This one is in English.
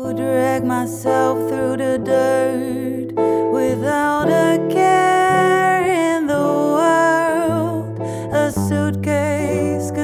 could drag myself through the dirt without a care in the world. A suitcase